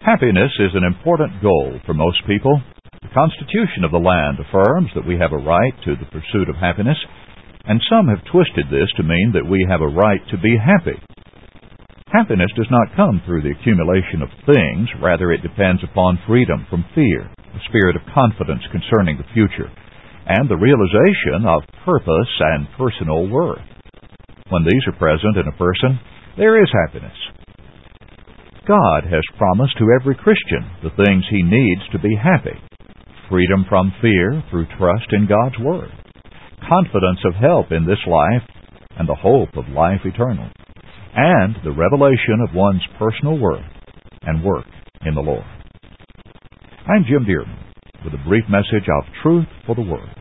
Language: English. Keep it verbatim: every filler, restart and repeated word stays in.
Happiness is an important goal for most people. The Constitution of the land affirms that we have a right to the pursuit of happiness, and some have twisted this to mean that we have a right to be happy. Happiness does not come through the accumulation of things. Rather, it depends upon freedom from fear, a spirit of confidence concerning the future, and the realization of purpose and personal worth. When these are present in a person, there is happiness. God has promised to every Christian the things he needs to be happy: freedom from fear through trust in God's Word, confidence of help in this life and the hope of life eternal, and the revelation of one's personal worth and work in the Lord. I'm Jim Dearman with a brief message of truth for the world.